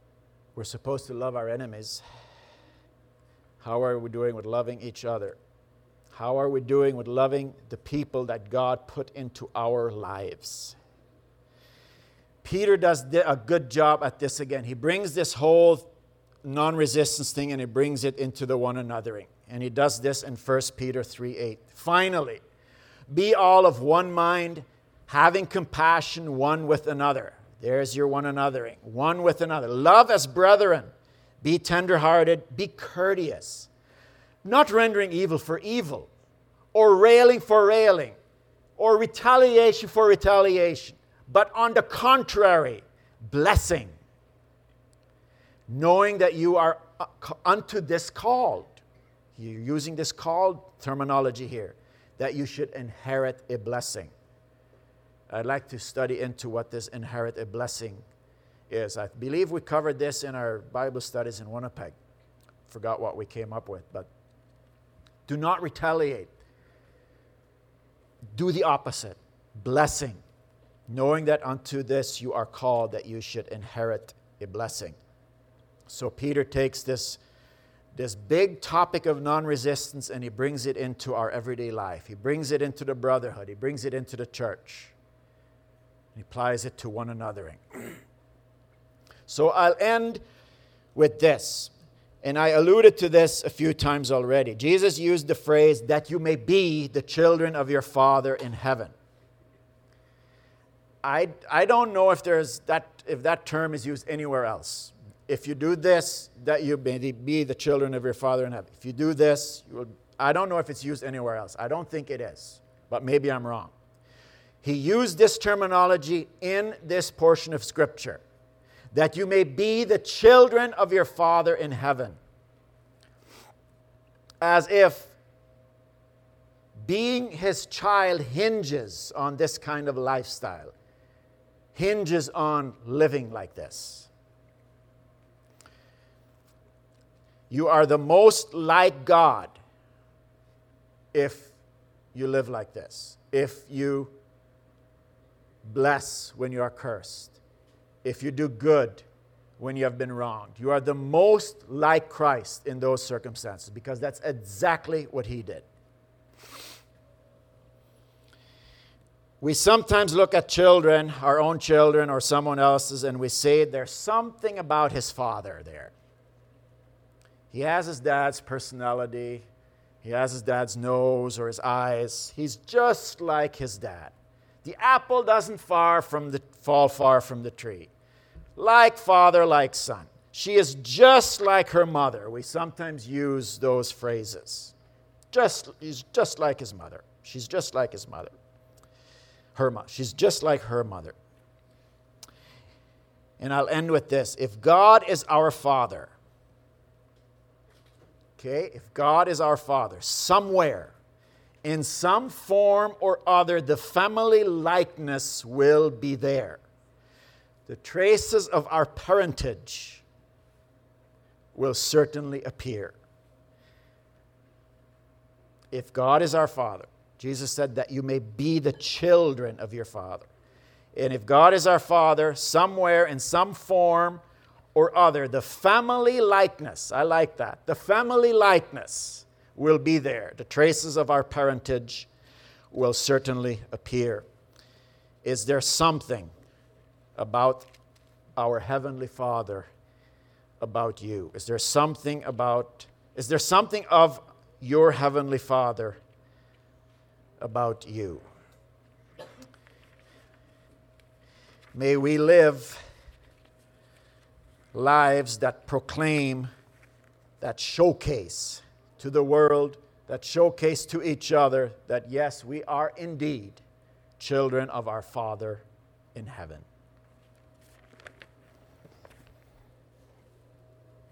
We're supposed to love our enemies. How are we doing with loving each other? How are we doing with loving the people that God put into our lives? Peter does a good job at this again. He brings this whole non-resistance thing and he brings it into the one anothering. And he does this in 1 Peter 3:8. Finally, be all of one mind, having compassion one with another. There's your one anothering. One with another. Love as brethren. Be tenderhearted. Be courteous. Not rendering evil for evil, or railing for railing, or retaliation for retaliation, but on the contrary, blessing, knowing that you are unto this called. You're using this called terminology here, that you should inherit a blessing. I'd like to study into what this inherit a blessing is. I believe we covered this in our Bible studies in Winnipeg. Forgot what we came up with, but do not retaliate. Do the opposite. Blessing, knowing that unto this you are called, that you should inherit a blessing. So Peter takes this big topic of non-resistance and he brings it into our everyday life. He brings it into the brotherhood. He brings it into the church. He applies it to one anothering. So I'll end with this. And I alluded to this a few times already. Jesus used the phrase, that you may be the children of your Father in heaven. I don't know if that term is used anywhere else. If you do this, that you may be the children of your Father in heaven. If you do this, I don't know if it's used anywhere else. I don't think it is, but maybe I'm wrong. He used this terminology in this portion of Scripture, that you may be the children of your Father in heaven. As if being His child hinges on this kind of lifestyle, hinges on living like this. You are the most like God if you live like this. If you bless when you are cursed. If you do good when you have been wronged. You are the most like Christ in those circumstances because that's exactly what He did. We sometimes look at children, our own children or someone else's, and we say there's something about his father there. He has his dad's personality. He has his dad's nose or his eyes. He's just like his dad. The apple doesn't fall far from the tree. Like father, like son. She is just like her mother. We sometimes use those phrases. He's just like his mother. She's just like his mother. She's just like her mother. And I'll end with this. If God is our Father, okay, if God is our Father, somewhere, in some form or other, the family likeness will be there. The traces of our parentage will certainly appear. If God is our Father, Jesus said that you may be the children of your Father. And if God is our Father, somewhere in some form or other, the family likeness, I like that, the family likeness will be there. The traces of our parentage will certainly appear. Is there something about our Heavenly Father about you? Is there something of your Heavenly Father about you? May we live lives that proclaim, that showcase to the world, that showcase to each other that yes, we are indeed children of our Father in heaven.